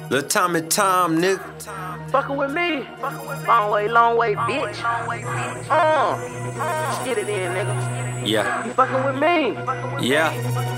Lil' Tommy Tom, nigga. Fucking with me. Long way, bitch. Get it in, nigga. Yeah. You fucking with me. Yeah.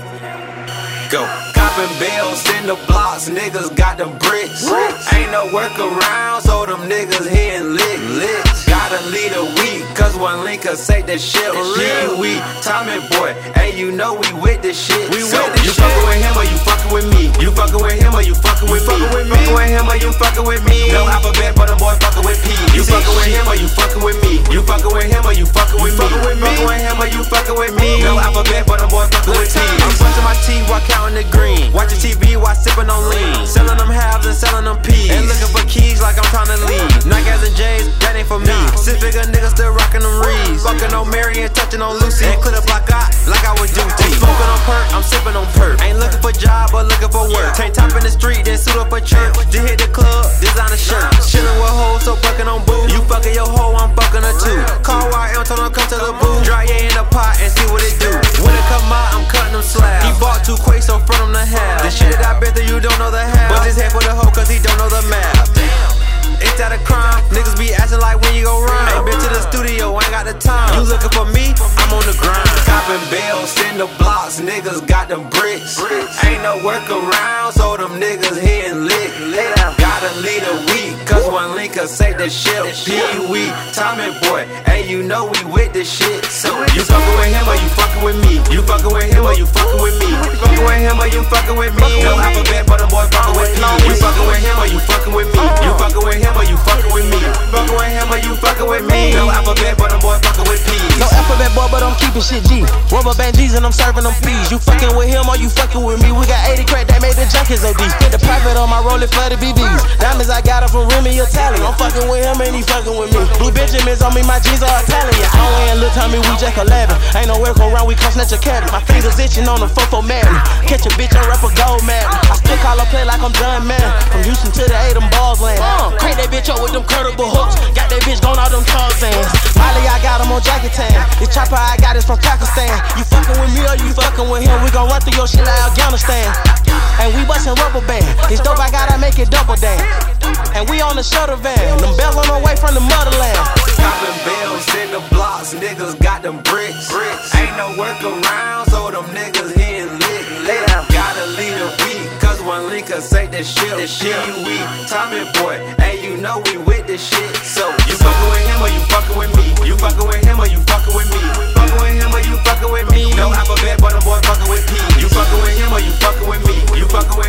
Go. Copping bills in the blocks, niggas got them bricks. Ain't no workaround, so them niggas hitting lick. Gotta lead a week, cause one link could say that shit real. We Tommy boy, and you know we with this shit. We with this shit. You fucking with him or you fucking with me? You fucking with him or you fucking with me? Fucking with him or you fucking with me? No alphabet, but them boy fucking with P. You fucking with him or you fucking with me? You fucking with him or you fucking with me? Fucking with him or you fucking with me? No alphabet, but them boy fucking with T. I'm brushing my teeth while counting the green. Watching TV while sipping on lean. Selling them halves and selling them peas. And looking for keys like I'm trying to leave. Nikes and J's, that ain't for me. Six figure niggas still rocking them Reeds. Fucking on Mary and touching on Lucy. And clear the block out like I was duty. Smoking on perk, I'm sipping on perk. Ain't looking for job but looking for work. Tank top in the street, then suit up for church. Just hit the club, designer shirt. Chillin' with hoes, so fucking on boo. You fucking your hoe, I'm fucking her too. Call YM, told her come to the boo. Dry in the pot and see what it do. When it come out, I'm cutting them slabs. He bought 2 quakes, so front him the half. The shit that I been through, you don't know the half. Bust his head for the hoe, cause he don't know the math. Ain't that a crime? Niggas be acting like when you go rhyme. Ain't been to the studio, ain't got the time. You looking for me? I'm on the grind. Copping bills in the blocks, niggas got them bricks. Ain't no workaround, so them niggas hitting lick. Gotta lead a week, cause one link could say that shit. Pee-wee, Tommy boy, and you know we with this shit. So you fucking with him or you fucking with me? You fucking with him or you fucking with me? Fucking with him or you fucking with me? No alphabet, but them boy fucking with P. You fucking with him or you fucking with me? You fucking with him or you fucking with me? Fucking with him or you fucking with me? No alphabet, but them boy fucking with P. No alphabet boy, but I'm keeping shit G. Rubber band G's and I'm serving them P's. You fucking with him or you fucking with me? We got 80 crack that made the junkies OD. The profit on my roll it for the BBs. Diamonds I got it from Remy Italian. I'm fucking with him and he fucking with me. Blue Benjamins on me, my jeans are Italian. I don't wear Lil' Tommy, we Jack 11. Ain't no work around, we come snatch a cabinet. My fingers itching on the 4-4 Madden. Catch a bitch and rap a gold man. I still call her play like I'm John Man. From Houston to the A, them balls land. Crank that bitch up with them curtable hooks. Got that bitch going all them Tarzans. Molly, I got him on Jackie Tan. This chopper I got is from Pakistan. You fucking with me or you fucking with him? We gon' run through your shit like Afghanistan. And we bustin' rubber band. This dope I gotta make it double dance. And we on the shuttle van. Them bells on the way from the motherland. Copping bills in the blocks, niggas got them bricks. Ain't no workaround, so them niggas hitting lick. Gotta lead a week, cause one link could say that shit. We Tommy boy, and you know we with this shit. So you fucking with him or you fucking with me? You fucking with him or you fucking with me? Fucking with him or you fucking with me? No alphabet, but them boy fucking with P. You fucking with him or you fucking with me? You fucking with